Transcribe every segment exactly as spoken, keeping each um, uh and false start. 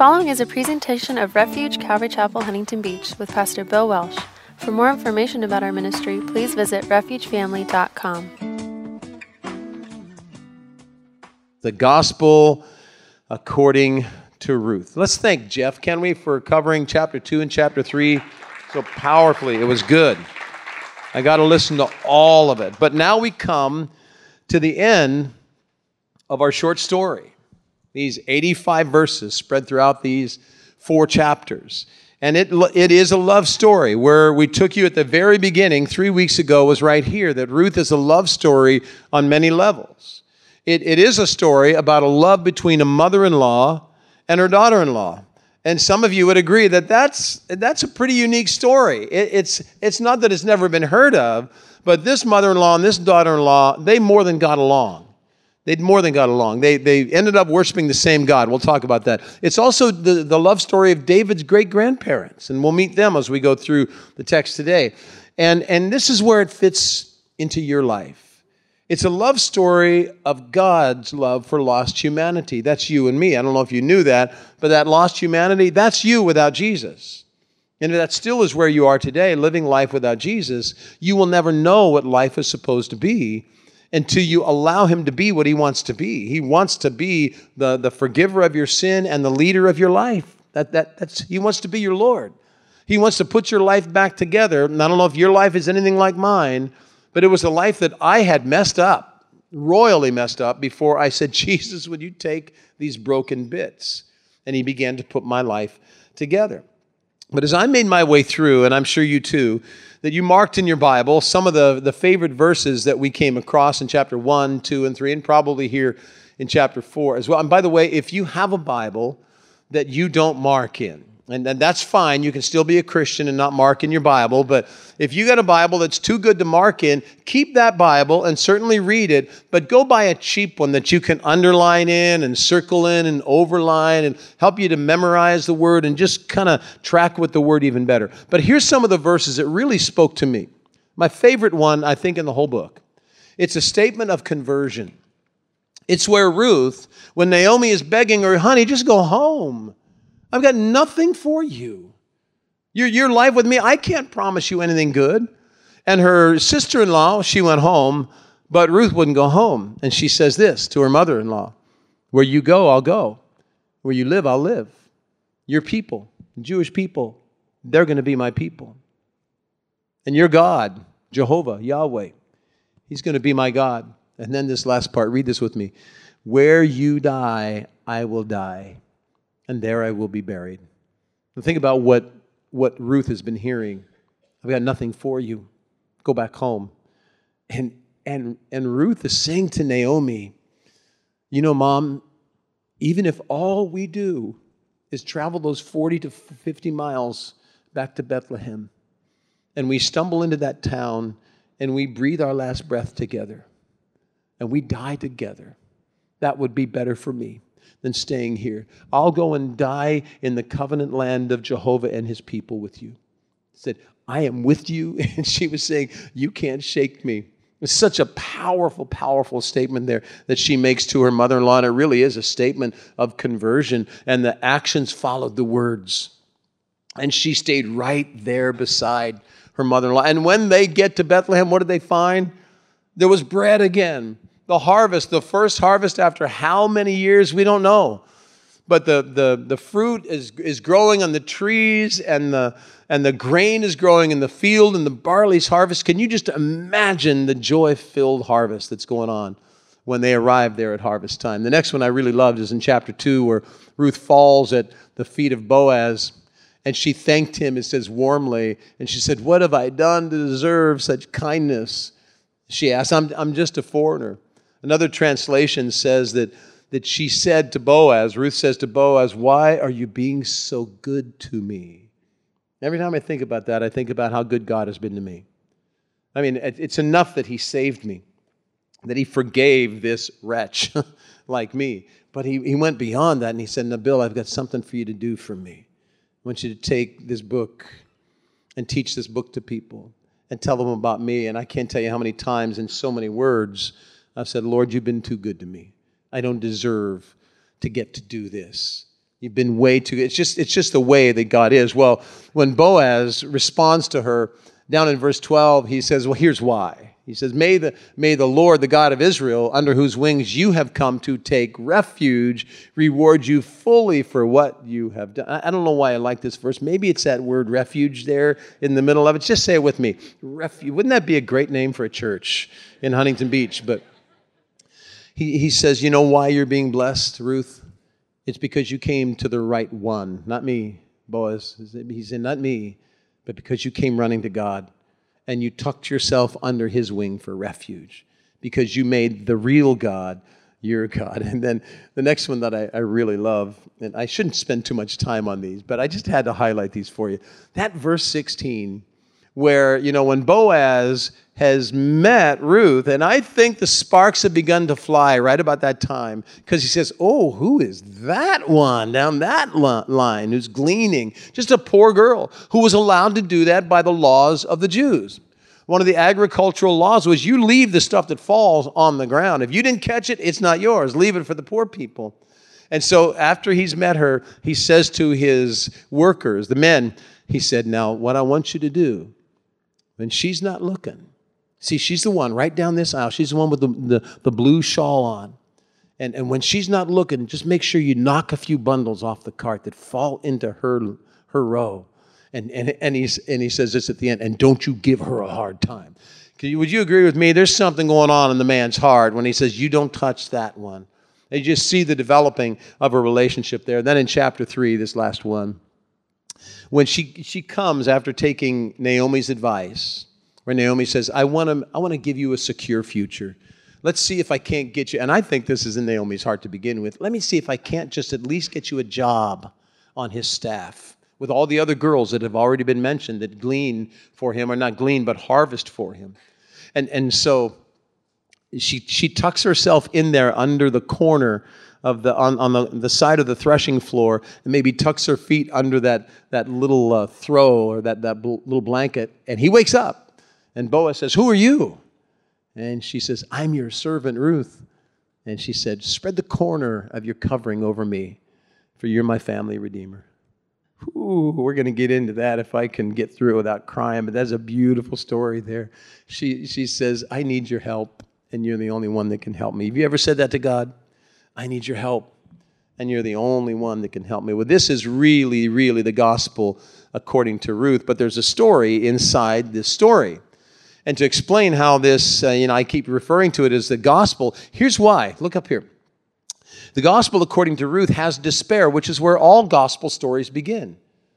following is a presentation of Refuge Calvary Chapel, Huntington Beach with Pastor Bill Welsh. For more information about our ministry, please visit refuge family dot com. The Gospel according to Ruth. Let's thank Jeff, can we, for covering chapter two and chapter three so powerfully. It was good. I got to listen to all of it. But now we come to the end of our short story. These eighty-five verses spread throughout these four chapters. And it it is a love story. Where we took you at the very beginning three weeks ago was right here, that Ruth is a love story on many levels. It, it is a story about a love between a mother-in-law and her daughter-in-law. And some of you would agree that that's, that's a pretty unique story. It, it's, it's not that it's never been heard of, but this mother-in-law and this daughter-in-law, they more than got along. They'd more than got along. They they ended up worshiping the same God. We'll talk about that. It's also the, the love story of David's great-grandparents, and we'll meet them as we go through the text today. And, and this is where it fits into your life. It's a love story of God's love for lost humanity. That's you and me. I don't know if you knew that, but that lost humanity, that's you without Jesus. And if that still is where you are today, living life without Jesus, you will never know what life is supposed to be until you allow him to be what he wants to be. He wants to be the, the forgiver of your sin and the leader of your life. That, that, that's, he wants to be your Lord. He wants to put your life back together. And I don't know if your life is anything like mine, but it was a life that I had messed up, royally messed up, before I said, Jesus, would you take these broken bits? And he began to put my life together. But as I made my way through, and I'm sure you too, that you marked in your Bible some of the, the favorite verses that we came across in chapter one, two, and three, and probably here in chapter four as well. And by the way, if you have a Bible that you don't mark in, and, and that's fine, you can still be a Christian and not mark in your Bible, but if you got a Bible that's too good to mark in, keep that Bible and certainly read it, but go buy a cheap one that you can underline in and circle in and overline and help you to memorize the word and just kind of track with the word even better. But here's some of the verses that really spoke to me. My favorite one, I think, in the whole book. It's a statement of conversion. It's where Ruth, when Naomi is begging her, honey, just go home. I've got nothing for you. Your, your life with me, I can't promise you anything good. And her sister-in-law, she went home, but Ruth wouldn't go home. And she says this to her mother-in-law, where you go, I'll go. Where you live, I'll live. Your people, Jewish people, they're going to be my people. And your God, Jehovah, Yahweh, he's going to be my God. And then this last part, read this with me. Where you die, I will die, and there I will be buried. Now think about what, what Ruth has been hearing. I've got nothing for you. Go back home. And, and, and Ruth is saying to Naomi, you know, Mom, even if all we do is travel those forty to fifty miles back to Bethlehem, and we stumble into that town, and we breathe our last breath together, and we die together, that would be better for me than staying here. I'll go and die in the covenant land of Jehovah and his people with you. He said, I am with you. And she was saying, you can't shake me. It's such a powerful, powerful statement there that she makes to her mother-in-law. And it really is a statement of conversion. And the actions followed the words. And she stayed right there beside her mother-in-law. And when they get to Bethlehem, what did they find? There was bread again. The harvest, the first harvest after how many years, we don't know. But the, the, the fruit is, is growing on the trees, and the, and the grain is growing in the field, and the barley's harvest. Can you just imagine the joy-filled harvest that's going on when they arrive there at harvest time? The next one I really loved is in chapter two, where Ruth falls at the feet of Boaz, and she thanked him, it says, warmly. And she said, what have I done to deserve such kindness? She asked, I'm, I'm just a foreigner. Another translation says that, that she said to Boaz, Ruth says to Boaz, why are you being so good to me? Every time I think about that, I think about how good God has been to me. I mean, it's enough that he saved me, that he forgave this wretch like me. But he, he went beyond that, and he said, now, Bill, I've got something for you to do for me. I want you to take this book and teach this book to people and tell them about me. And I can't tell you how many times in so many words I've said, Lord, you've been too good to me. I don't deserve to get to do this. You've been way too good. It's just, it's just the way that God is. Well, when Boaz responds to her, down in verse twelve, he says, well, here's why. He says, may the, may the Lord, the God of Israel, under whose wings you have come to take refuge, reward you fully for what you have done. I, I don't know why I like this verse. Maybe it's that word refuge there in the middle of it. Just say it with me. Refuge. Wouldn't that be a great name for a church in Huntington Beach? But he, he says, you know why you're being blessed, Ruth? It's because you came to the right one. Not me, Boaz. He said, not me, but because you came running to God. And you tucked yourself under his wing for refuge because you made the real God your God. And then the next one that I, I really love, and I shouldn't spend too much time on these, but I just had to highlight these for you. That verse sixteen, where, you know, when Boaz has met Ruth, and I think the sparks have begun to fly right about that time, because he says, oh, who is that one down that line who's gleaning? Just a poor girl who was allowed to do that by the laws of the Jews. One of the agricultural laws was you leave the stuff that falls on the ground. If you didn't catch it, it's not yours. Leave it for the poor people. And so after he's met her, he says to his workers, the men, he said, now what I want you to do, when she's not looking, see, she's the one right down this aisle. She's the one with the, the, the blue shawl on. And, and when she's not looking, just make sure you knock a few bundles off the cart that fall into her, her row. And, and, and, he's, and he says this at the end, and don't you give her a hard time. You, would you agree with me? There's something going on in the man's heart when he says, you don't touch that one. And you just see the developing of a relationship there. Then in chapter three, this last one, when she, she comes after taking Naomi's advice, where Naomi says, I want to I want to give you a secure future. Let's see if I can't get you, and I think this is in Naomi's heart to begin with, let me see if I can't just at least get you a job on his staff with all the other girls that have already been mentioned that glean for him, or not glean, but harvest for him. And, and so she, she tucks herself in there under the corner of the on, on the, the side of the threshing floor, and maybe tucks her feet under that, that little uh, throw or that, that bl- little blanket, and he wakes up. And Boaz says, who are you? And she says, I'm your servant Ruth. And she said, spread the corner of your covering over me, for you're my family redeemer. Ooh, we're going to get into that if I can get through it without crying, but that's a beautiful story there. She, she says, I need your help, and you're the only one that can help me. Have you ever said that to God? I need your help, and you're the only one that can help me. Well, this is really, really the gospel according to Ruth, but there's a story inside this story. And to explain how this, uh, you know, I keep referring to it as the gospel, here's why. Look up here. The gospel, according to Ruth, has despair, which is where all gospel stories begin.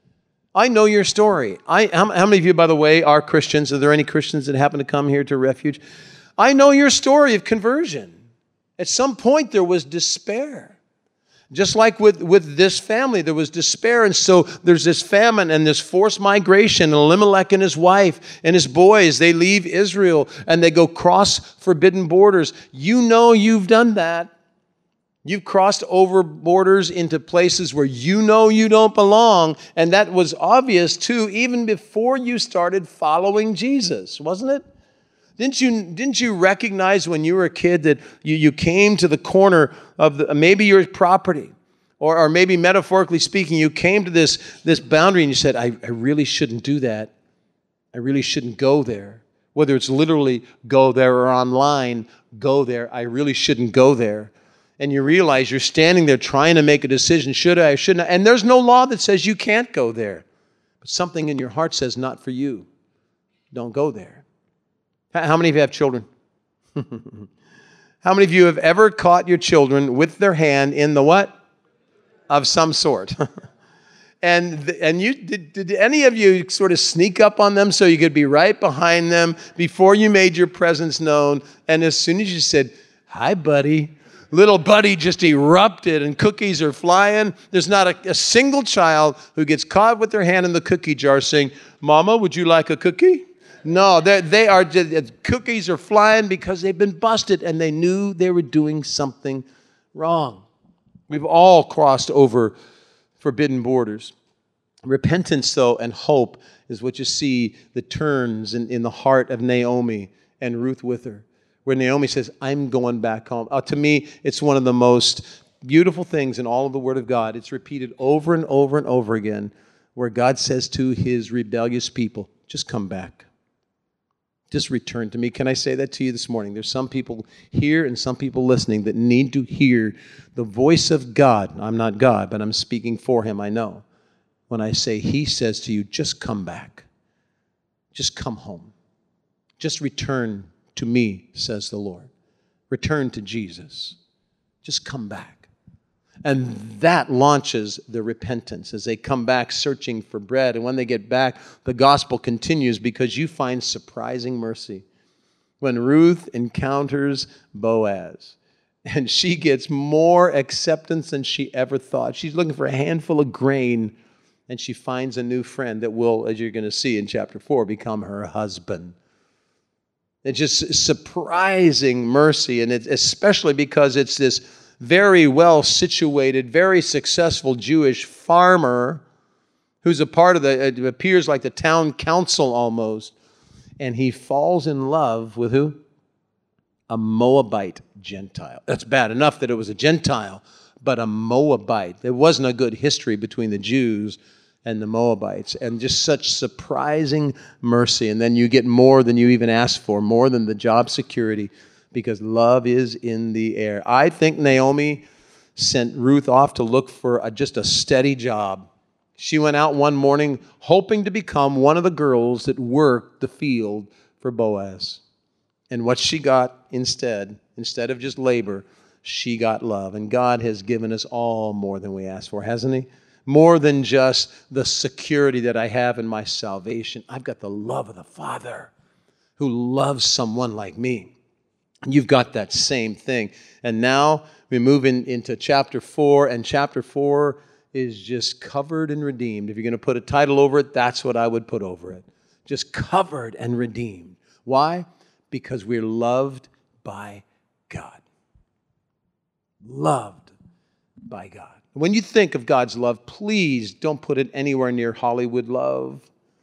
I know your story. I, how, how many of you, by the way, are Christians? Are there any Christians that happen to come here to Refuge? I know your story of conversion. At some point, there was despair. Just like with, with this family, there was despair. And so there's this famine and this forced migration. And Elimelech and his wife and his boys, they leave Israel and they go cross forbidden borders. You know you've done that. You've crossed over borders into places where you know you don't belong. And that was obvious, too, even before you started following Jesus, wasn't it? Didn't you, didn't you recognize when you were a kid that you, you came to the corner of the, maybe your property, or, or maybe metaphorically speaking, you came to this, this boundary and you said, I, I really shouldn't do that. I really shouldn't go there. Whether it's literally go there or online, go there. I really shouldn't go there. And you realize you're standing there trying to make a decision, should I or shouldn't I? And there's no law that says you can't go there. But something in your heart says, not for you. Don't go there. How many of you have children? How many of you have ever caught your children with their hand in the what? Of some sort. and and you did, did any of you sort of sneak up on them so you could be right behind them before you made your presence known? And as soon as you said, hi, buddy, little buddy just erupted and cookies are flying. There's not a, a single child who gets caught with their hand in the cookie jar saying, Mama, would you like a cookie? No, they are just, cookies are flying because they've been busted and they knew they were doing something wrong. We've all crossed over forbidden borders. Repentance, though, and hope is what you see that turns in, in the heart of Naomi and Ruth with her, where Naomi says, I'm going back home. Uh, to me, it's one of the most beautiful things in all of the Word of God. It's repeated over and over and over again where God says to his rebellious people, just come back. Just return to me. Can I say that to you this morning? There's some people here and some people listening that need to hear the voice of God. I'm not God, but I'm speaking for him, I know. When I say he says to you, just come back. Just come home. Just return to me, says the Lord. Return to Jesus. Just come back. And that launches the repentance as they come back searching for bread. And when they get back, the gospel continues because you find surprising mercy. When Ruth encounters Boaz, and she gets more acceptance than she ever thought. She's looking for a handful of grain, and she finds a new friend that will, as you're going to see in chapter four, become her husband. It's just surprising mercy, and it's especially because it's this very well-situated, very successful Jewish farmer who's a part of the, it appears like the town council almost, and he falls in love with who? A Moabite Gentile. That's bad enough that it was a Gentile, but a Moabite. There wasn't a good history between the Jews and the Moabites, and just such surprising mercy. And then you get more than you even asked for, more than the job security, because love is in the air. I think Naomi sent Ruth off to look for a, just a steady job. She went out one morning hoping to become one of the girls that worked the field for Boaz. And what she got instead, instead of just labor, she got love. And God has given us all more than we asked for, hasn't he? More than just the security that I have in my salvation. I've got the love of the Father who loves someone like me. You've got that same thing. And now we move in, into chapter four, and chapter four is just covered and redeemed. If you're going to put a title over it, that's what I would put over it. Just covered and redeemed. Why? Because we're loved by God. Loved by God. When you think of God's love, please don't put it anywhere near Hollywood love.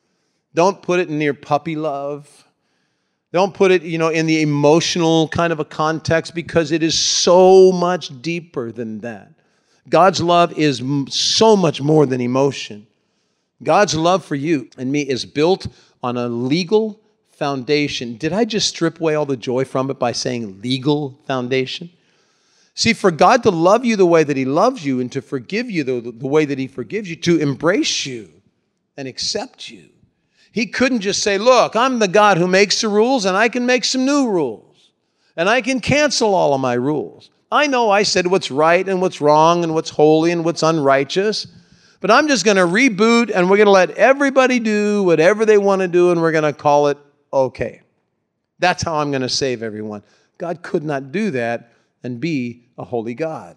Don't put it near puppy love. Don't put it, you know, in the emotional kind of a context, because it is so much deeper than that. God's love is so much more than emotion. God's love for you and me is built on a legal foundation. Did I just strip away all the joy from it by saying legal foundation? See, for God to love you the way that he loves you and to forgive you the, the way that he forgives you, to embrace you and accept you, he couldn't just say, look, I'm the God who makes the rules, and I can make some new rules, and I can cancel all of my rules. I know I said what's right and what's wrong and what's holy and what's unrighteous, but I'm just going to reboot, and we're going to let everybody do whatever they want to do, and we're going to call it okay. That's how I'm going to save everyone. God could not do that and be a holy God.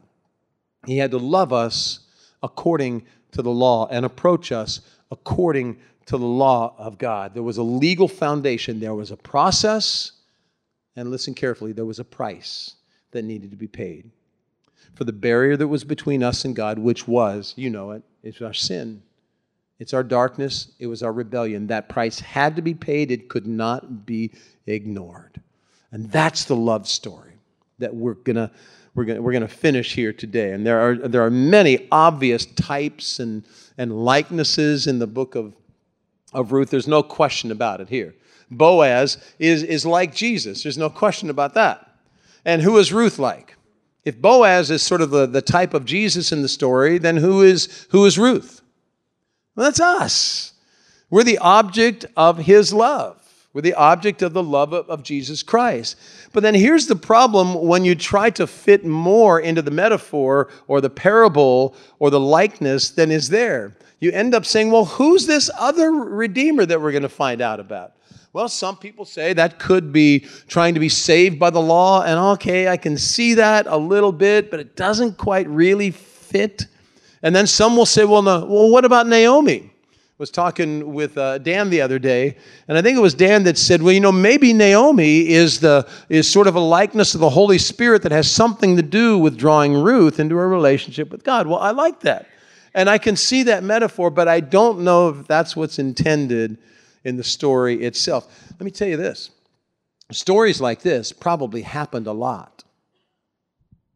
He had to love us according to the law and approach us according to the law of God. There was a legal foundation. There was a process, and listen carefully, there was a price that needed to be paid for the barrier that was between us and God, which was, you know it, it's our sin. It's our darkness. It was our rebellion. That price had to be paid. It could not be ignored. And that's the love story that we're gonna we're gonna we're gonna finish here today. And there are there are many obvious types and and likenesses in the book of of Ruth. There's no question about it here. Boaz is is like Jesus. There's no question about that. And who is Ruth like? If Boaz is sort of the, the type of Jesus in the story, then who is who is Ruth? Well, that's us. We're the object of his love. We're the object of the love of, of Jesus Christ. But then here's the problem when you try to fit more into the metaphor or the parable or the likeness than is there. You end up saying, well, who's this other Redeemer that we're going to find out about? Well, some people say that could be trying to be saved by the law, and okay, I can see that a little bit, but it doesn't quite really fit. And then some will say, well, no, well, what about Naomi? I was talking with uh, Dan the other day, and I think it was Dan that said, well, you know, maybe Naomi is the is sort of a likeness of the Holy Spirit that has something to do with drawing Ruth into a relationship with God. Well, I like that. And I can see that metaphor, but I don't know if that's what's intended in the story itself. Let me tell you this. Stories like this probably happened a lot.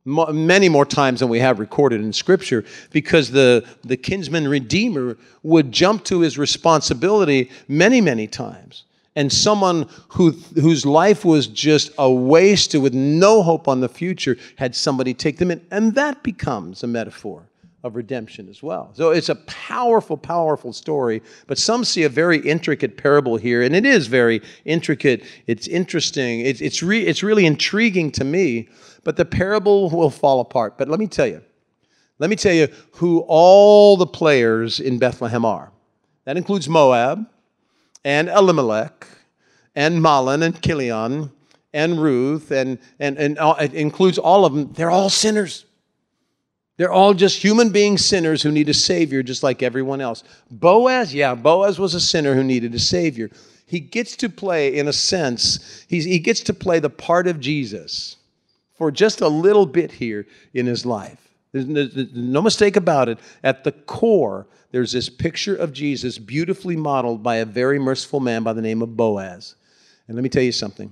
mo- many more times than we have recorded in Scripture, because the, the kinsman redeemer would jump to his responsibility many, many times. And someone who, whose life was just a waste with no hope on the future had somebody take them in. And that becomes a metaphor of redemption as well. So it's a powerful, powerful story, but some see a very intricate parable here, and it is very intricate. It's interesting. It's, it's, re, it's really intriguing to me, but the parable will fall apart. But let me tell you, let me tell you who all the players in Bethlehem are. That includes Moab, and Elimelech, and Mahlon, and Chilion, and Ruth, and, and, and it includes all of them. They're all sinners. They're all just human being sinners who need a Savior just like everyone else. Boaz, yeah, Boaz was a sinner who needed a Savior. He gets to play, in a sense, he's, he gets to play the part of Jesus for just a little bit here in his life. There's no, there's no mistake about it. At the core, there's this picture of Jesus beautifully modeled by a very merciful man by the name of Boaz. And let me tell you something.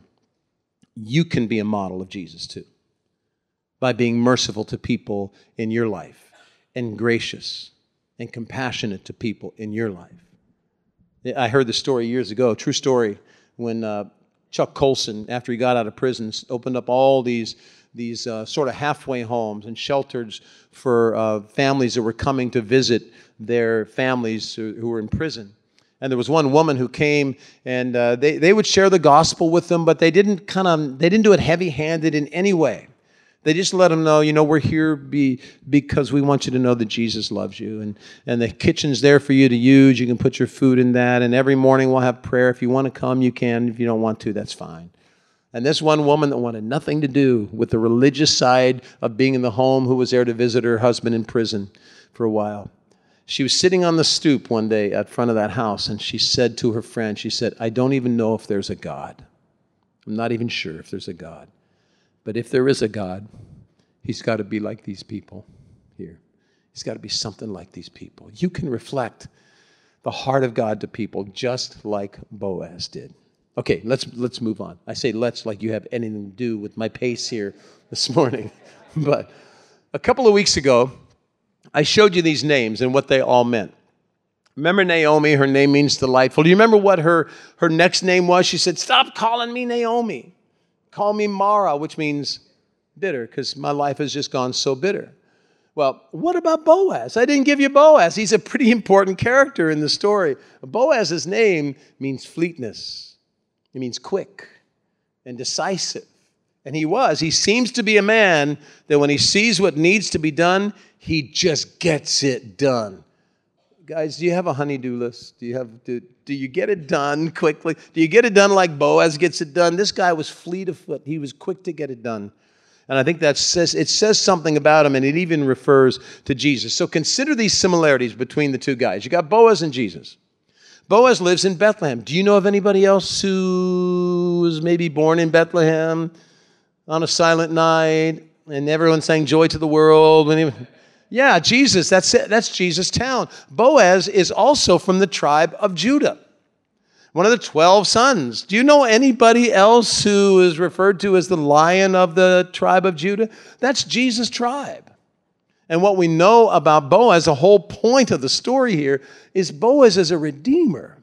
You can be a model of Jesus too, by being merciful to people in your life and gracious and compassionate to people in your life. I heard the story years ago, a true story, when uh, Chuck Colson, after he got out of prison, opened up all these these uh, sort of halfway homes and shelters for uh, families that were coming to visit their families who, who were in prison. And there was one woman who came, and uh, they, they would share the gospel with them, but they didn't kind of, they didn't do it heavy-handed in any way. They just let them know, you know, we're here be, because we want you to know that Jesus loves you. And, and the kitchen's there for you to use. You can put your food in that. And every morning we'll have prayer. If you want to come, you can. If you don't want to, that's fine. And this one woman that wanted nothing to do with the religious side of being in the home, who was there to visit her husband in prison for a while, she was sitting on the stoop one day at front of that house, and she said to her friend, she said, I don't even know if there's a God. I'm not even sure if there's a God. But if there is a God, he's got to be like these people here. He's got to be something like these people. You can reflect the heart of God to people just like Boaz did. Okay, let's let's move on. I say let's like you have anything to do with my pace here this morning. But a couple of weeks ago, I showed you these names and what they all meant. Remember Naomi? Her name means delightful. Do you remember what her, her next name was? She said, stop calling me Naomi. Call me Mara, which means bitter, because my life has just gone so bitter. Well, what about Boaz? I didn't give you Boaz. He's a pretty important character in the story. Boaz's name means fleetness. It means quick and decisive. And he was. He seems to be a man that when he sees what needs to be done, he just gets it done. Guys, do you have a honey-do list? Do you have do, do you get it done quickly? Do you get it done like Boaz gets it done? This guy was fleet of foot. He was quick to get it done. And I think that says it says something about him, and it even refers to Jesus. So consider these similarities between the two guys. You got Boaz and Jesus. Boaz lives in Bethlehem. Do you know of anybody else who was maybe born in Bethlehem on a silent night, and everyone sang joy to the world? When he, yeah, Jesus, that's it. That's Jesus' town. Boaz is also from the tribe of Judah, one of the twelve sons. Do you know anybody else who is referred to as the Lion of the tribe of Judah? That's Jesus' tribe. And what we know about Boaz, the whole point of the story here, is Boaz is a redeemer.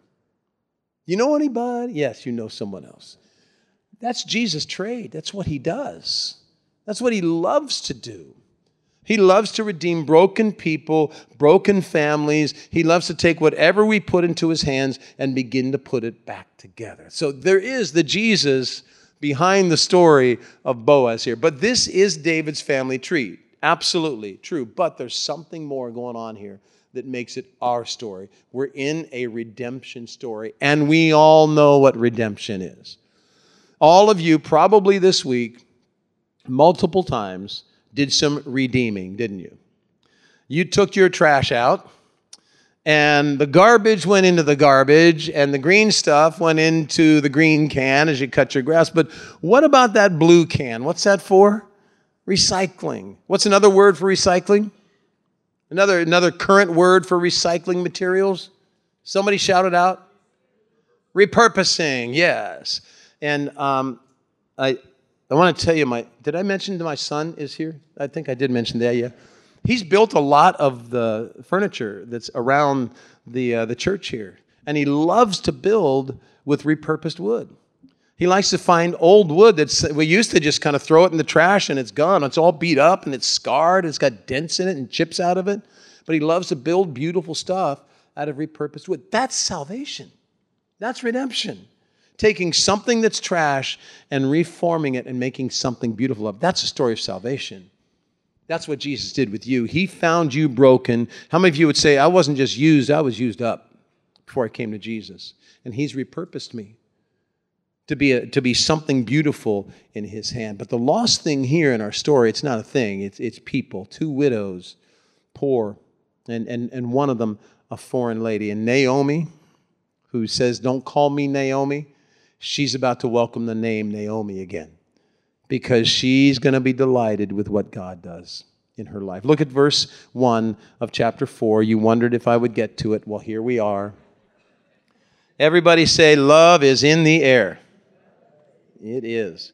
You know anybody? Yes, you know someone else. That's Jesus' trade. That's what he does. That's what he loves to do. He loves to redeem broken people, broken families. He loves to take whatever we put into his hands and begin to put it back together. So there is the Jesus behind the story of Boaz here. But this is David's family tree. Absolutely true. But there's something more going on here that makes it our story. We're in a redemption story, and we all know what redemption is. All of you probably this week, multiple times, did some redeeming, didn't you? You took your trash out, and the garbage went into the garbage, and the green stuff went into the green can as you cut your grass. But what about that blue can? What's that for? Recycling. What's another word for recycling? Another, another current word for recycling materials? Somebody shout it out. Repurposing, yes. And um, I... I want to tell you, my did I mention that my son is here? I think I did mention that, yeah. He's built a lot of the furniture that's around the uh, the church here. And he loves to build with repurposed wood. He likes to find old wood that's, we used to just kind of throw it in the trash and it's gone. It's all beat up and it's scarred. It's got dents in it and chips out of it. But he loves to build beautiful stuff out of repurposed wood. That's salvation. That's redemption. Taking something that's trash and reforming it and making something beautiful of it. That's the story of salvation. That's what Jesus did with you. He found you broken. How many of you would say, I wasn't just used, I was used up before I came to Jesus? And he's repurposed me to be a, to be something beautiful in his hand. But the lost thing here in our story, it's not a thing, it's it's people, two widows, poor, and, and, and one of them a foreign lady. And Naomi, who says, don't call me Naomi, she's about to welcome the name Naomi again because she's going to be delighted with what God does in her life. Look at verse one of chapter four. You wondered if I would get to it. Well, here we are. Everybody say, love is in the air. It is.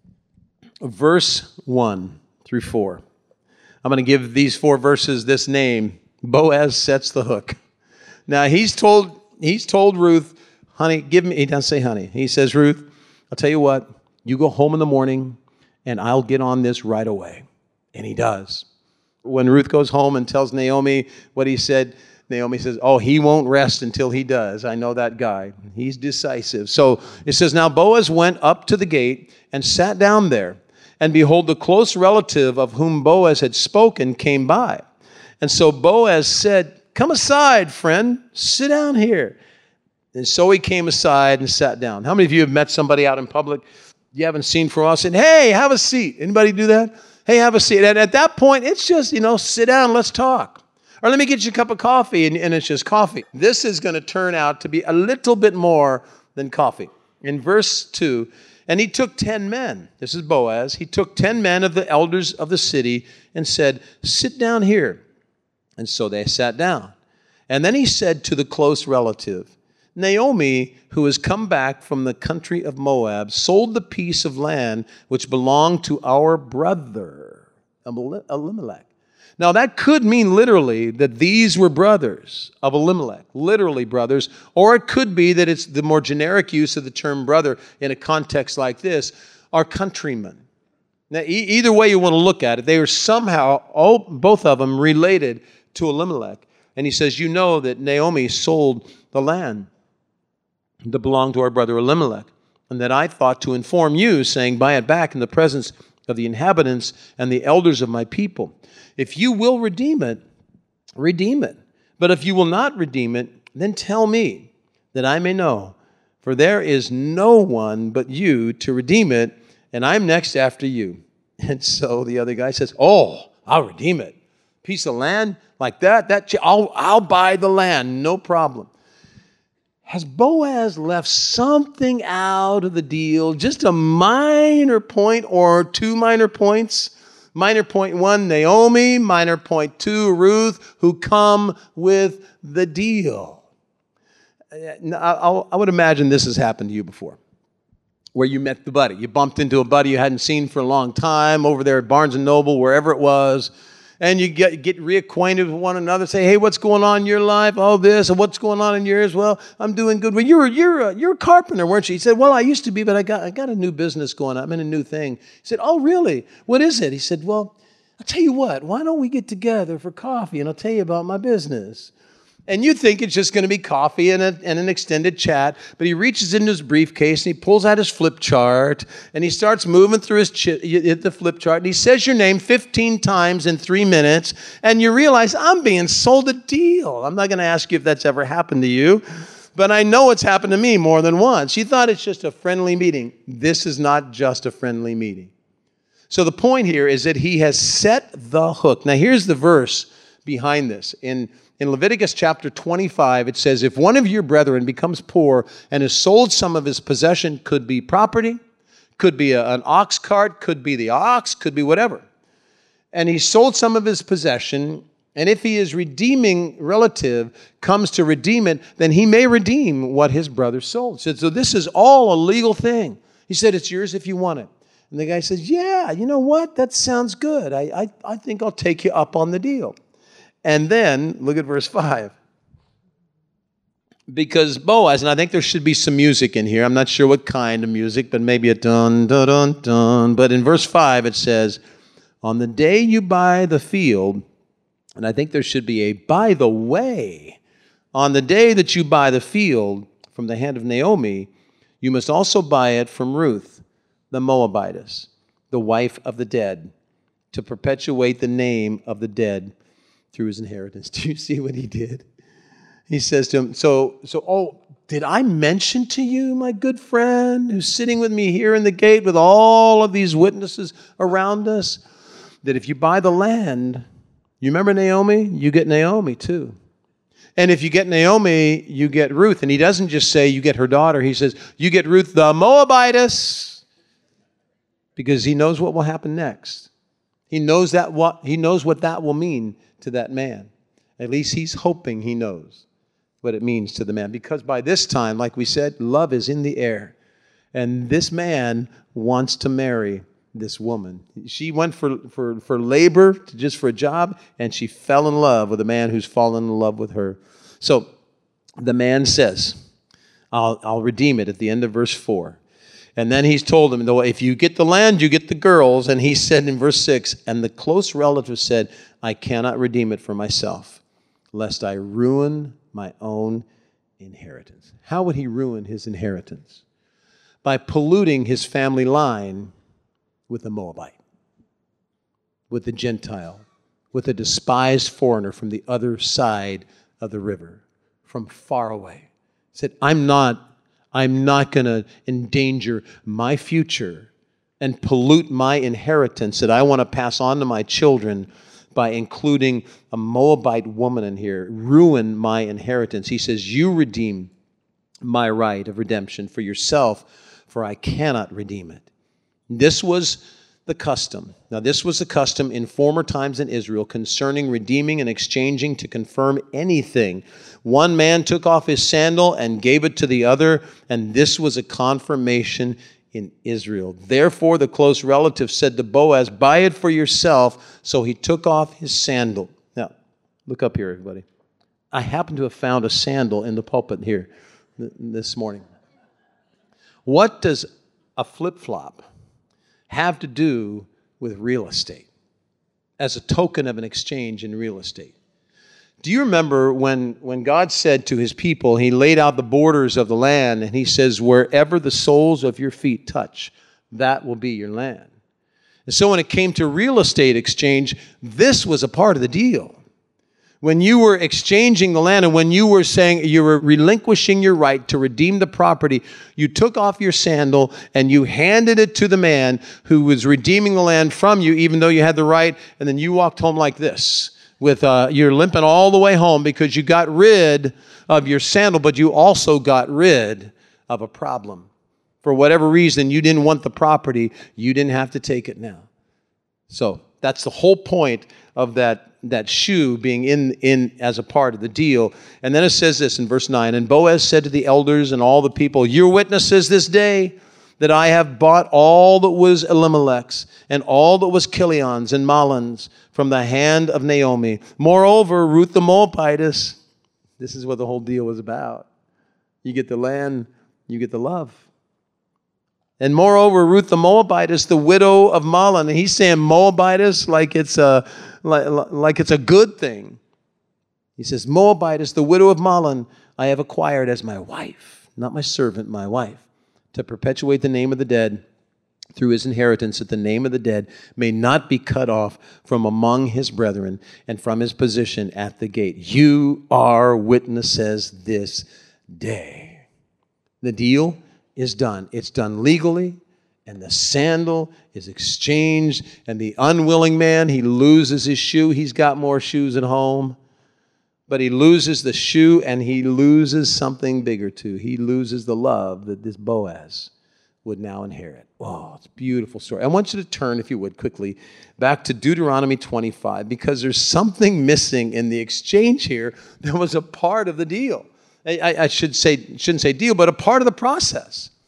Verse one through four. I'm going to give these four verses this name. Boaz sets the hook. Now, he's told he's told Ruth, honey, give me, he doesn't say honey. He says, Ruth, I'll tell you what, you go home in the morning and I'll get on this right away. And he does. When Ruth goes home and tells Naomi what he said, Naomi says, oh, he won't rest until he does. I know that guy. He's decisive. So it says, now Boaz went up to the gate and sat down there. And behold, the close relative of whom Boaz had spoken came by. And so Boaz said, come aside, friend. Sit down here. And so he came aside and sat down. How many of you have met somebody out in public you haven't seen for a while? Said, hey, have a seat. Anybody do that? Hey, have a seat. And at that point, it's just, you know, sit down, let's talk. Or let me get you a cup of coffee, and, and it's just coffee. This is going to turn out to be a little bit more than coffee. In verse two, and he took ten men. This is Boaz. He took ten men of the elders of the city and said, sit down here. And so they sat down. And then he said to the close relative, Naomi, who has come back from the country of Moab, sold the piece of land which belonged to our brother, Elimelech. Now, that could mean literally that these were brothers of Elimelech, literally brothers, or it could be that it's the more generic use of the term brother in a context like this, are countrymen. Now, e- either way you want to look at it, they were somehow, all, both of them, related to Elimelech. And he says, you know that Naomi sold the land that belonged to our brother Elimelech, and that I thought to inform you, saying, buy it back in the presence of the inhabitants and the elders of my people. If you will redeem it, redeem it. But if you will not redeem it, then tell me, that I may know. For there is no one but you to redeem it, and I'm next after you. And so the other guy says, oh, I'll redeem it. Piece of land like that, that I'll, I'll buy the land, no problem. Has Boaz left something out of the deal? Just a minor point or two minor points? Minor point one, Naomi. Minor point two, Ruth, who come with the deal. I would imagine this has happened to you before, where you met the buddy. You bumped into a buddy you hadn't seen for a long time over there at Barnes and Noble, wherever it was. And you get get reacquainted with one another. Say, hey, what's going on in your life? Oh, this. And what's going on in yours? Well, I'm doing good. Well, you're you're a, you're a carpenter, weren't you? He said, well, I used to be, but I got I got a new business going on. I'm in a new thing. He said, oh, really? What is it? He said, well, I'll tell you what. Why don't we get together for coffee and I'll tell you about my business? And you think it's just going to be coffee and, a, and an extended chat, but he reaches into his briefcase and he pulls out his flip chart and he starts moving through his ch- the flip chart and he says your name fifteen times in three minutes and you realize, I'm being sold a deal. I'm not going to ask you if that's ever happened to you, but I know it's happened to me more than once. You thought it's just a friendly meeting. This is not just a friendly meeting. So the point here is that he has set the hook. Now here's the verse behind this. In In Leviticus chapter twenty-five, it says, if one of your brethren becomes poor and has sold some of his possession, could be property, could be a, an ox cart, could be the ox, could be whatever. And he sold some of his possession, and if he is redeeming relative comes to redeem it, then he may redeem what his brother sold. So, so this is all a legal thing. He said, it's yours if you want it. And the guy says, yeah, you know what? That sounds good. I, I, I think I'll take you up on the deal. And then, look at verse five. Because Boaz, and I think there should be some music in here. I'm not sure what kind of music, but maybe a dun, dun, dun, dun. But in verse five, it says, on the day you buy the field, and I think there should be a by the way, on the day that you buy the field from the hand of Naomi, you must also buy it from Ruth, the Moabitess, the wife of the dead, to perpetuate the name of the dead through his inheritance. Do you see what he did? He says to him, so, so, oh, did I mention to you, my good friend, who's sitting with me here in the gate with all of these witnesses around us, that if you buy the land, you remember Naomi? You get Naomi too. And if you get Naomi, you get Ruth. And he doesn't just say you get her daughter. He says, you get Ruth the Moabitess, because he knows what will happen next. He knows that what he knows what that will mean to that man. At least he's hoping he knows what it means to the man. Because by this time, like we said, love is in the air. And this man wants to marry this woman. She went for, for, for labor, just for a job, and she fell in love with a man who's fallen in love with her. So the man says, I'll, I'll redeem it at the end of verse four. And then he's told him, if you get the land, you get the girls. And he said in verse six, and the close relative said, I cannot redeem it for myself, lest I ruin my own inheritance. How would he ruin his inheritance? By polluting his family line with a Moabite, with a Gentile, with a despised foreigner from the other side of the river, from far away. He said, I'm not, I'm not going to endanger my future and pollute my inheritance that I want to pass on to my children by including a Moabite woman in here, ruin my inheritance. He says, you redeem my right of redemption for yourself, for I cannot redeem it. This was the custom. Now, this was the custom in former times in Israel concerning redeeming and exchanging to confirm anything. One man took off his sandal and gave it to the other, and this was a confirmation in Israel. Therefore, the close relative said to Boaz, buy it for yourself. So he took off his sandal. Now, look up here, everybody. I happen to have found a sandal in the pulpit here this morning. What does a flip-flop have to do with real estate as a token of an exchange in real estate? Do you remember when, when God said to his people, he laid out the borders of the land, and he says, wherever the soles of your feet touch, that will be your land. And so when it came to real estate exchange, this was a part of the deal. When you were exchanging the land and when you were saying you were relinquishing your right to redeem the property, you took off your sandal and you handed it to the man who was redeeming the land from you, even though you had the right, and then you walked home like this. With uh, you're limping all the way home because you got rid of your sandal, but you also got rid of a problem. For whatever reason, you didn't want the property. You didn't have to take it now. So that's the whole point of that, that shoe being in, in as a part of the deal. And then it says this in verse nine, and Boaz said to the elders and all the people, you're witnesses this day that I have bought all that was Elimelech's and all that was Kilion's and Mahlon's from the hand of Naomi. Moreover, Ruth the Moabitess, this is what the whole deal was about. You get the land, you get the love. And moreover, Ruth the Moabitess, the widow of Mahlon. And he's saying Moabitess like it's a, like, like it's a good thing. He says, Moabitess, the widow of Mahlon, I have acquired as my wife, not my servant, my wife, to perpetuate the name of the dead through his inheritance, that the name of the dead may not be cut off from among his brethren and from his position at the gate. You are witnesses this day. The deal is done. It's done legally, and the sandal is exchanged, and the unwilling man, he loses his shoe. He's got more shoes at home, but he loses the shoe, and he loses something bigger too. He loses the love that this Boaz would now inherit. Oh, it's a beautiful story. I want you to turn, if you would, quickly back to Deuteronomy twenty-five, because there's something missing in the exchange here that was a part of the deal. I, I should say, shouldn't say deal, but a part of the process.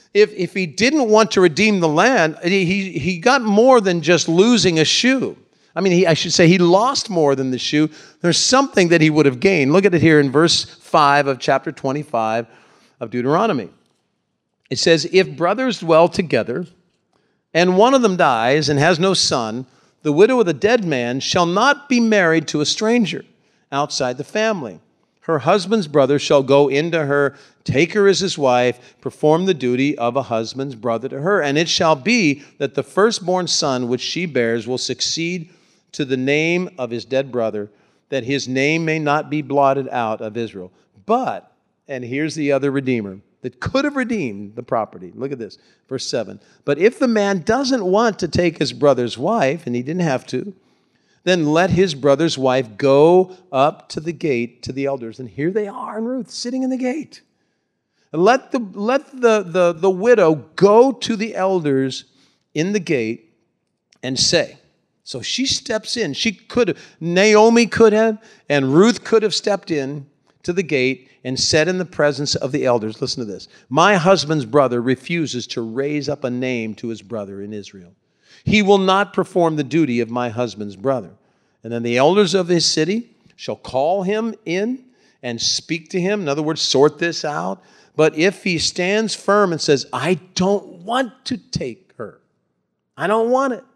If, if he didn't want to redeem the land, he, he got more than just losing a shoe. I mean, he, I should say he lost more than the shoe. There's something that he would have gained. Look at it here in verse five of chapter twenty-five of Deuteronomy. It says, if brothers dwell together, and one of them dies and has no son, the widow of the dead man shall not be married to a stranger outside the family. Her husband's brother shall go into her, take her as his wife, perform the duty of a husband's brother to her. And it shall be that the firstborn son which she bears will succeed to the name of his dead brother, that his name may not be blotted out of Israel. But, and here's the other redeemer that could have redeemed the property. Look at this, verse seven. But if the man doesn't want to take his brother's wife, and he didn't have to, then let his brother's wife go up to the gate to the elders. And here they are in Ruth, sitting in the gate. And let the, let the, the, the widow go to the elders in the gate and say. So she steps in. She could have, Naomi could have, and Ruth could have stepped in to the gate and said in the presence of the elders, listen to this, my husband's brother refuses to raise up a name to his brother in Israel. He will not perform the duty of my husband's brother. And then the elders of his city shall call him in and speak to him. In other words, sort this out. But if he stands firm and says, I don't want to take her, I don't want it.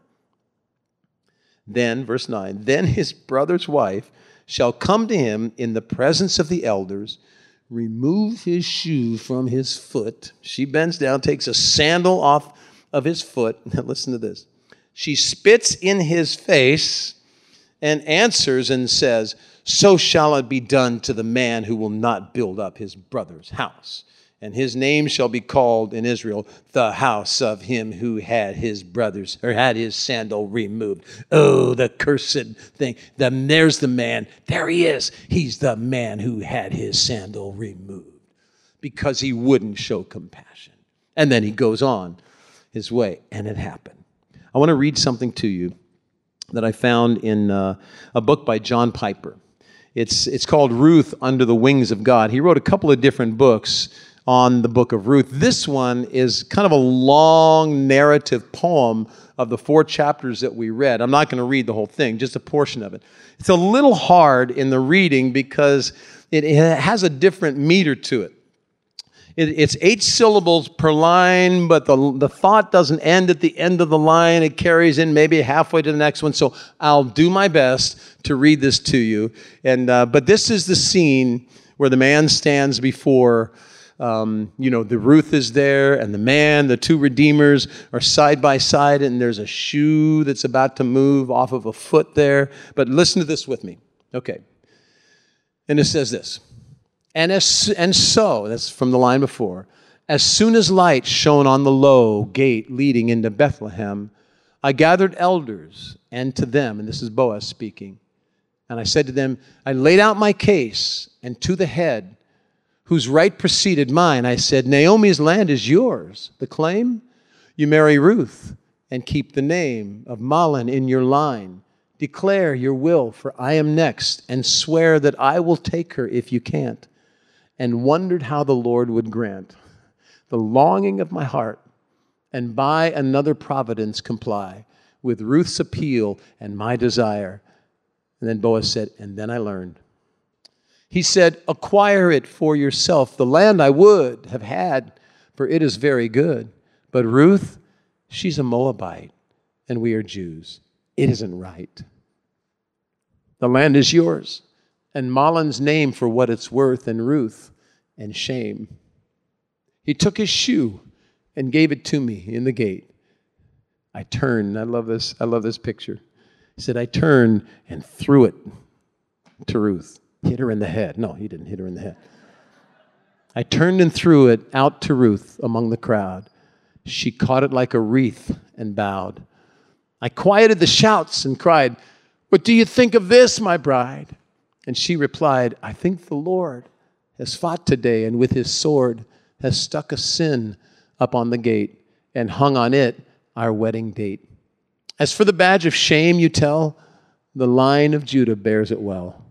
Then, verse nine, then his brother's wife shall come to him in the presence of the elders, remove his shoe from his foot. She bends down, takes a sandal off of his foot. Now listen to this. She spits in his face and answers and says, so shall it be done to the man who will not build up his brother's house. And his name shall be called in Israel, the house of him who had his brothers, or had his sandal removed. Oh, the cursed thing. The, there's the man. There he is. He's the man who had his sandal removed because he wouldn't show compassion. And then he goes on his way, and it happened. I want to read something to you that I found in uh, a book by John Piper. It's, it's called Ruth Under the Wings of God. He wrote a couple of different books on the book of Ruth. This one is kind of a long narrative poem of the four chapters that we read. I'm not going to read the whole thing, just a portion of it. It's a little hard in the reading because it has a different meter to it. It, it's eight syllables per line, but the, the thought doesn't end at the end of the line. It carries in maybe halfway to the next one. So I'll do my best to read this to you. And uh, but this is the scene where the man stands before, um, you know, the Ruth is there, and the man, the two redeemers are side by side, and there's a shoe that's about to move off of a foot there. But listen to this with me. Okay. And it says this. And as, and so, that's from the line before, as soon as light shone on the low gate leading into Bethlehem, I gathered elders, and to them, and this is Boaz speaking, and I said to them, I laid out my case, and to the head, whose right preceded mine, I said, Naomi's land is yours. The claim? You marry Ruth, and keep the name of Mahlon in your line. Declare your will, for I am next, and swear that I will take her if you can't. And wondered how the Lord would grant the longing of my heart, and by another providence comply with Ruth's appeal and my desire. And then Boaz said, and then I learned. He said, acquire it for yourself. The land I would have had, for it is very good. But Ruth, she's a Moabite, and we are Jews. It isn't right. The land is yours, and Mahlon's name for what it's worth, and Ruth, and shame. He took his shoe and gave it to me in the gate. I turned. I love this. I love this picture. He said, I turned and threw it to Ruth. Hit her in the head. No, he didn't hit her in the head. I turned and threw it out to Ruth among the crowd. She caught it like a wreath and bowed. I quieted the shouts and cried, what do you think of this, my bride? And she replied, I think the Lord has fought today, and with his sword has stuck a sin up on the gate and hung on it our wedding date. As for the badge of shame you tell, the line of Judah bears it well,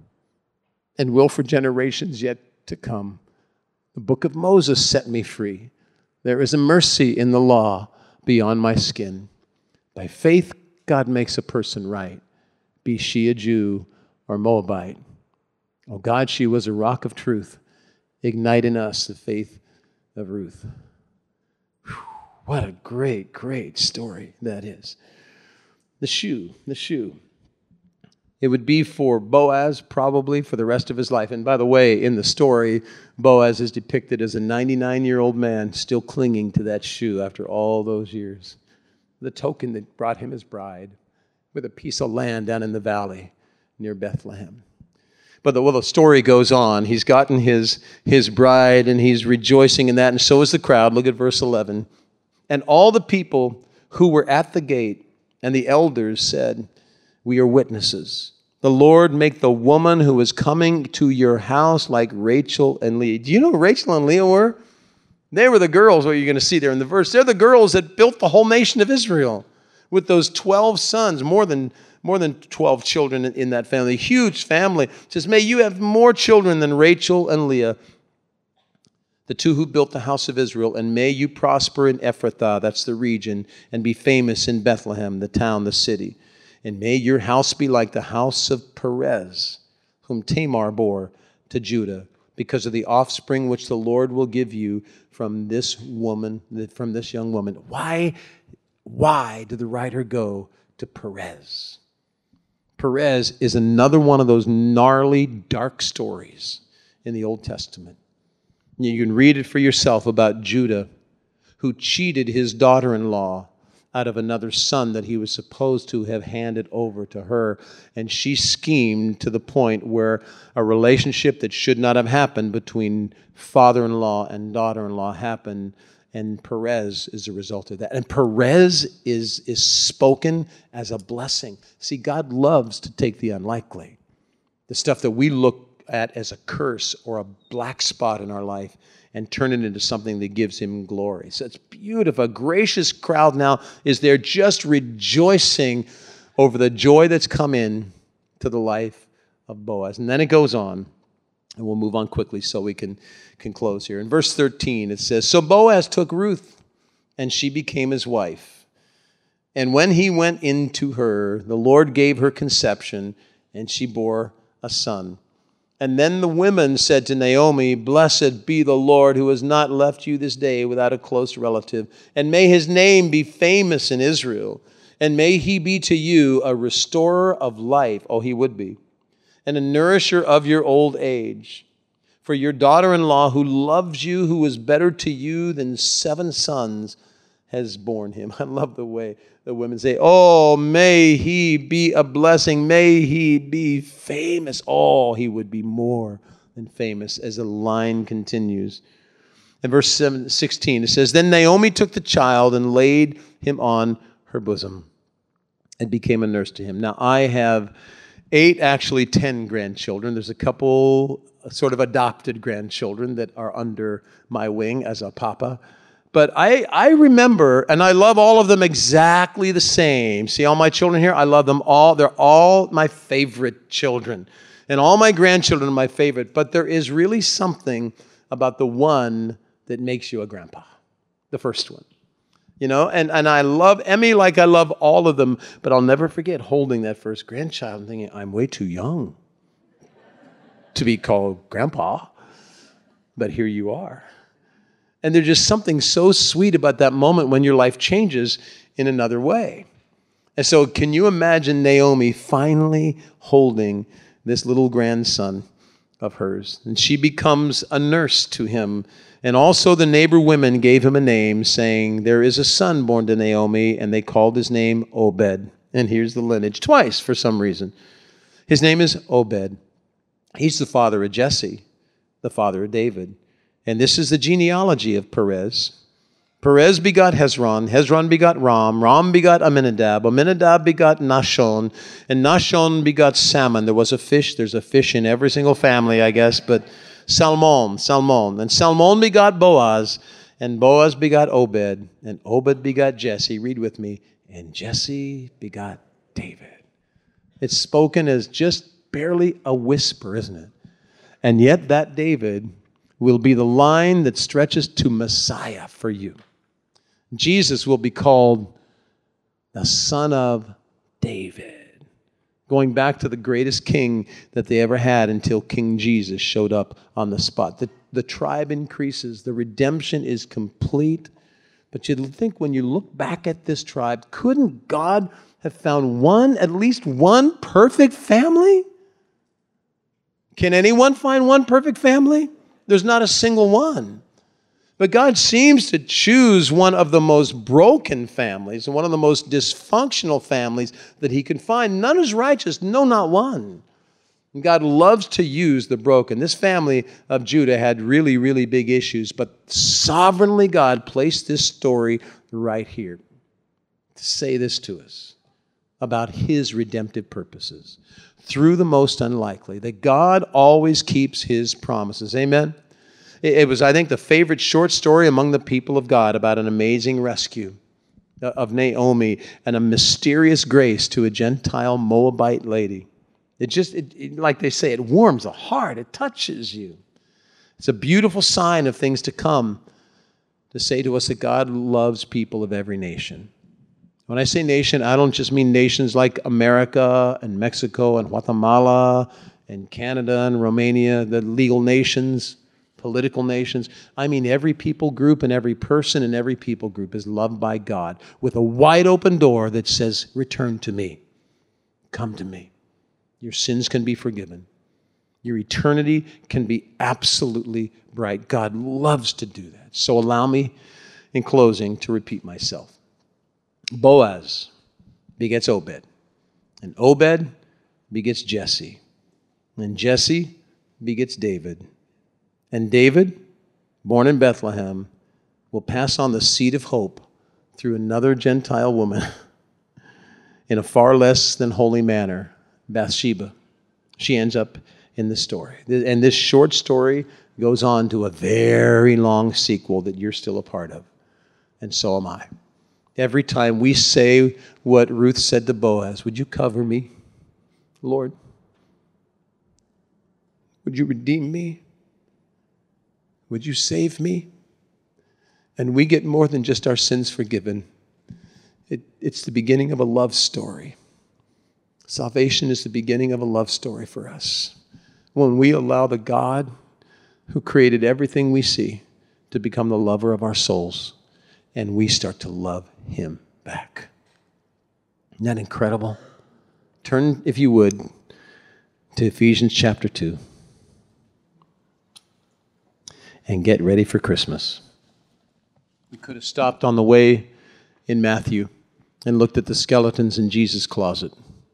and will for generations yet to come. The book of Moses set me free. There is a mercy in the law beyond my skin. By faith, God makes a person right, be she a Jew or Moabite. Oh God, she was a rock of truth. Ignite in us the faith of Ruth. Whew, what a great, great story that is. The shoe, the shoe. It would be for Boaz probably for the rest of his life. And by the way, in the story, Boaz is depicted as a ninety-nine-year-old man still clinging to that shoe after all those years. The token that brought him his bride with a piece of land down in the valley near Bethlehem. But the, well, the story goes on. He's gotten his, his bride, and he's rejoicing in that, and so is the crowd. Look at verse eleven. And all the people who were at the gate and the elders said, we are witnesses. The Lord make the woman who is coming to your house like Rachel and Leah. Do you know who Rachel and Leah were? They were the girls, what you're going to see there in the verse. They're the girls that built the whole nation of Israel with those twelve sons, more than More than twelve children in that family. Huge family. It says, may you have more children than Rachel and Leah, the two who built the house of Israel, and may you prosper in Ephrathah, that's the region, and be famous in Bethlehem, the town, the city. And may your house be like the house of Perez, whom Tamar bore to Judah, because of the offspring which the Lord will give you from this woman, from this young woman. Why, why did the writer go to Perez? Perez is another one of those gnarly, dark stories in the Old Testament. You can read it for yourself about Judah, who cheated his daughter-in-law out of another son that he was supposed to have handed over to her. And she schemed to the point where a relationship that should not have happened between father-in-law and daughter-in-law happened. And Perez is a result of that. And Perez is, is spoken as a blessing. See, God loves to take the unlikely, the stuff that we look at as a curse or a black spot in our life, and turn it into something that gives him glory. So it's beautiful. A gracious crowd now is there just rejoicing over the joy that's come in to the life of Boaz. And then it goes on. And we'll move on quickly so we can, can close here. In verse thirteen, it says, so Boaz took Ruth, and she became his wife. And when he went into her, the Lord gave her conception, and she bore a son. And then the women said to Naomi, blessed be the Lord who has not left you this day without a close relative. And may his name be famous in Israel. And may he be to you a restorer of life. Oh, he would be. And a nourisher of your old age. For your daughter-in-law who loves you, who is better to you than seven sons, has borne him. I love the way the women say, oh, may he be a blessing. May he be famous. Oh, he would be more than famous, as the line continues. In verse sixteen, it says, then Naomi took the child and laid him on her bosom and became a nurse to him. Now, I have eight, actually ten grandchildren. There's a couple sort of adopted grandchildren that are under my wing as a papa. But I, I remember, and I love all of them exactly the same. See all my children here? I love them all. They're all my favorite children. And all my grandchildren are my favorite. But there is really something about the one that makes you a grandpa, the first one. You know, and, and I love Emmy like I love all of them, but I'll never forget holding that first grandchild and thinking, I'm way too young to be called grandpa, but here you are. And there's just something so sweet about that moment when your life changes in another way. And so can you imagine Naomi finally holding this little grandson of hers? And she becomes a nurse to him. And also the neighbor women gave him a name, saying, there is a son born to Naomi, and they called his name Obed. And here's the lineage twice for some reason. His name is Obed. He's the father of Jesse, the father of David. And this is the genealogy of Perez. Perez begot Hezron. Hezron begot Ram. Ram begot Aminadab. Aminadab begot Nahshon. And Nahshon begot Salmon. There was a fish. There's a fish in every single family, I guess. But Salmon, Salmon. And Salmon begot Boaz. And Boaz begot Obed. And Obed begot Jesse. Read with me. And Jesse begot David. It's spoken as just barely a whisper, isn't it? And yet that David will be the line that stretches to Messiah for you. Jesus will be called the Son of David, going back to the greatest king that they ever had until King Jesus showed up on the spot. The, the tribe increases. The redemption is complete. But you'd think when you look back at this tribe, couldn't God have found one, at least one perfect family? Can anyone find one perfect family? There's not a single one. But God seems to choose one of the most broken families and one of the most dysfunctional families that he can find. None is righteous, no, not one. And God loves to use the broken. This family of Judah had really, really big issues, but sovereignly God placed this story right here to say this to us about his redemptive purposes through the most unlikely, that God always keeps his promises. Amen? It was, I think, the favorite short story among the people of God about an amazing rescue of Naomi and a mysterious grace to a Gentile Moabite lady. It just, it, it, like they say, it warms the heart. It touches you. It's a beautiful sign of things to come to say to us that God loves people of every nation. When I say nation, I don't just mean nations like America and Mexico and Guatemala and Canada and Romania, the legal nations, political nations. I mean every people group and every person in every people group is loved by God with a wide open door that says, return to me. Come to me. Your sins can be forgiven. Your eternity can be absolutely bright. God loves to do that. So allow me, in closing, to repeat myself. Boaz begets Obed, and Obed begets Jesse, and Jesse begets David. And David, born in Bethlehem, will pass on the seed of hope through another Gentile woman in a far less than holy manner, Bathsheba. She ends up in the story. And this short story goes on to a very long sequel that you're still a part of. And so am I. Every time we say what Ruth said to Boaz, would you cover me, Lord? Would you redeem me? Would you save me? And we get more than just our sins forgiven. It, it's the beginning of a love story. Salvation is the beginning of a love story for us. When we allow the God who created everything we see to become the lover of our souls, and we start to love him back. Isn't that incredible? Turn, if you would, to Ephesians chapter two. And get ready for Christmas. We could have stopped on the way in Matthew and looked at the skeletons in Jesus' closet.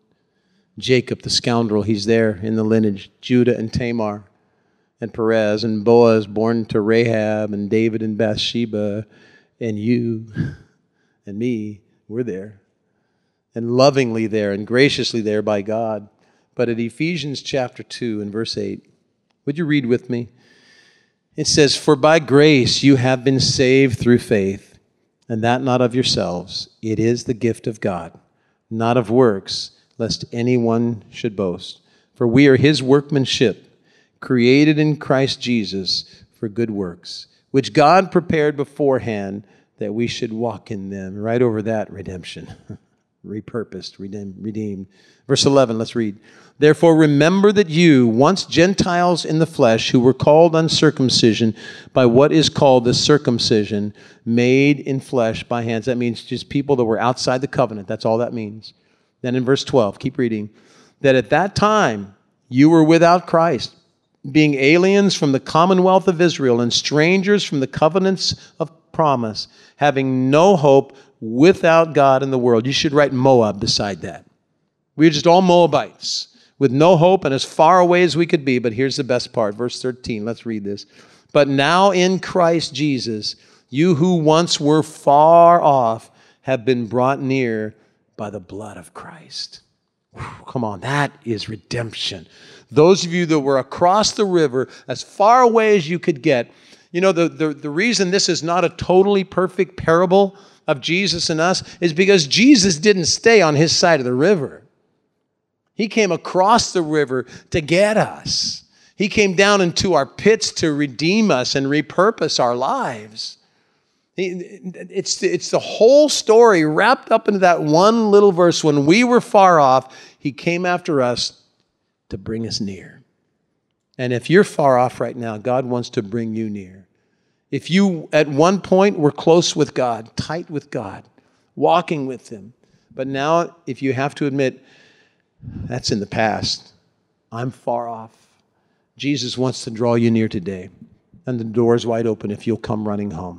Jacob, the scoundrel, he's there in the lineage. Judah and Tamar and Perez and Boaz, born to Rahab, and David and Bathsheba, and you and me, we're there. And lovingly there and graciously there by God. But at Ephesians chapter two and verse eight, would you read with me? It says, for by grace you have been saved through faith, and that not of yourselves. It is the gift of God, not of works, lest anyone should boast. For we are his workmanship, created in Christ Jesus for good works, which God prepared beforehand that we should walk in them. Right over that, redemption. Repurposed, redeemed, redeemed. Verse eleven, let's read. Therefore remember that you, once Gentiles in the flesh, who were called uncircumcision by what is called the circumcision, made in flesh by hands. That means just people that were outside the covenant. That's all that means. Then in verse twelve, keep reading. That at that time you were without Christ, being aliens from the commonwealth of Israel and strangers from the covenants of promise, having no hope, without God in the world. You should write Moab beside that. We were just all Moabites with no hope and as far away as we could be. But here's the best part, verse thirteen. Let's read this. But now in Christ Jesus, you who once were far off have been brought near by the blood of Christ. Whew, come on, that is redemption. Those of you that were across the river, as far away as you could get. You know, the, the, the reason this is not a totally perfect parable of Jesus and us is because Jesus didn't stay on his side of the river. He came across the river to get us. He came down into our pits to redeem us and repurpose our lives. It's the, it's the whole story wrapped up into that one little verse. When we were far off, he came after us to bring us near. And if you're far off right now, God wants to bring you near. If you at one point were close with God, tight with God, walking with him, but now if you have to admit, that's in the past, I'm far off. Jesus wants to draw you near today, and the door is wide open if you'll come running home.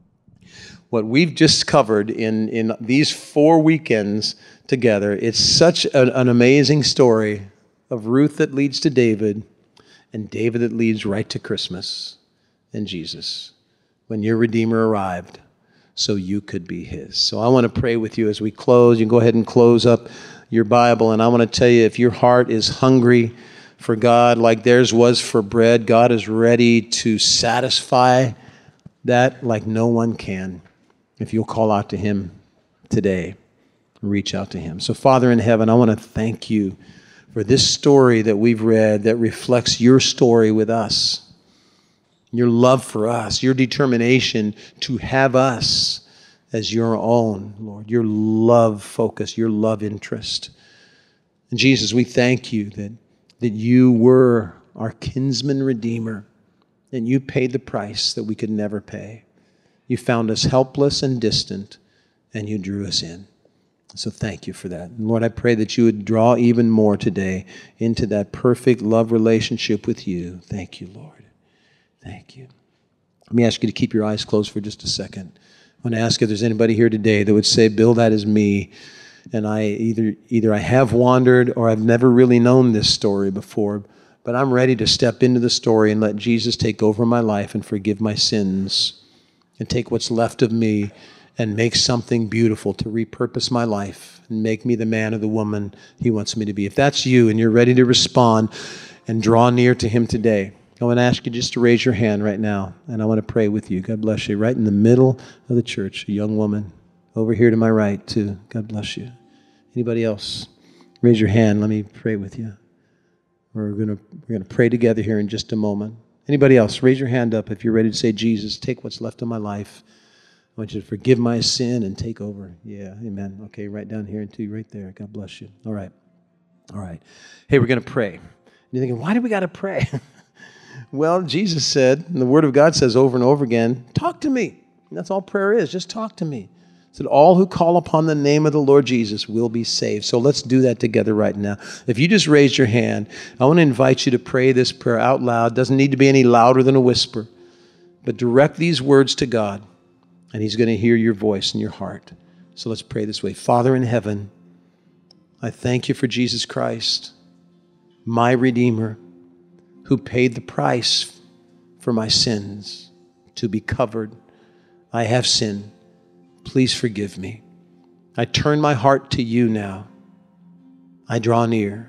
What we've just covered in, in these four weekends together, it's such an, an amazing story of Ruth that leads to David, and David that leads right to Christmas and Jesus, when your Redeemer arrived so you could be his. So I want to pray with you as we close. You can go ahead and close up your Bible, and I want to tell you, if your heart is hungry for God like theirs was for bread, God is ready to satisfy that like no one can. If you'll call out to him today, reach out to him. So Father in heaven, I want to thank you for this story that we've read that reflects your story with us, your love for us, your determination to have us as your own, Lord, your love focus, your love interest. And Jesus, we thank you that, that you were our kinsman redeemer, and you paid the price that we could never pay. You found us helpless and distant, and you drew us in. So thank you for that. And Lord, I pray that you would draw even more today into that perfect love relationship with you. Thank you, Lord. Thank you. Let me ask you to keep your eyes closed for just a second. I want to ask if there's anybody here today that would say, Bill, that is me. And I either either I have wandered or I've never really known this story before, but I'm ready to step into the story and let Jesus take over my life and forgive my sins and take what's left of me and make something beautiful to repurpose my life and make me the man or the woman he wants me to be. If that's you and you're ready to respond and draw near to him today, I want to ask you just to raise your hand right now, and I want to pray with you. God bless you. Right in the middle of the church, a young woman over here to my right too. God bless you. Anybody else? Raise your hand. Let me pray with you. We're going to we're going to pray together here in just a moment. Anybody else? Raise your hand up if you're ready to say, Jesus, take what's left of my life. I want you to forgive my sin and take over. Yeah, amen. Okay, right down here and two, right there. God bless you. All right. All right. Hey, we're going to pray. And you're thinking, why do we got to pray? Well, Jesus said, and the Word of God says over and over again, talk to me. And that's all prayer is. Just talk to me. It said, all who call upon the name of the Lord Jesus will be saved. So let's do that together right now. If you just raised your hand, I want to invite you to pray this prayer out loud. It doesn't need to be any louder than a whisper. But direct these words to God, and he's going to hear your voice in your heart. So let's pray this way. Father in heaven, I thank you for Jesus Christ, my Redeemer, who paid the price for my sins to be covered. I have sinned. Please forgive me. I turn my heart to you now. I draw near.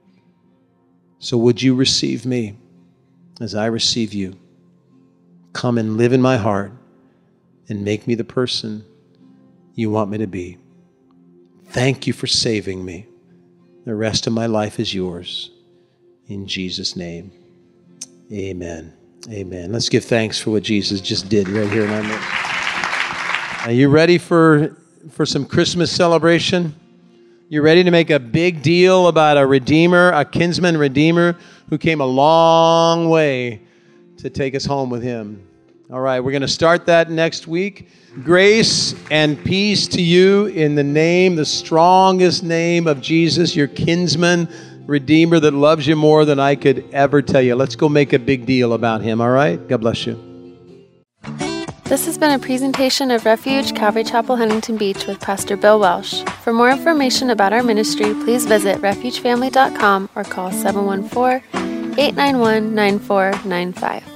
So would you receive me as I receive you? Come and live in my heart and make me the person you want me to be. Thank you for saving me. The rest of my life is yours. In Jesus' name, amen. Amen. Let's give thanks for what Jesus just did right here in our midst. Are you ready for, for some Christmas celebration? You ready to make a big deal about a Redeemer, a kinsman Redeemer who came a long way to take us home with him? All right, we're going to start that next week. Grace and peace to you in the name, the strongest name of Jesus, your kinsman Redeemer that loves you more than I could ever tell you. Let's go make a big deal about him, all right? God bless you. This has been a presentation of Refuge Calvary Chapel, Huntington Beach with Pastor Bill Welsh. For more information about our ministry, please visit refuge family dot com or call seven one four, eight nine one, nine four nine five.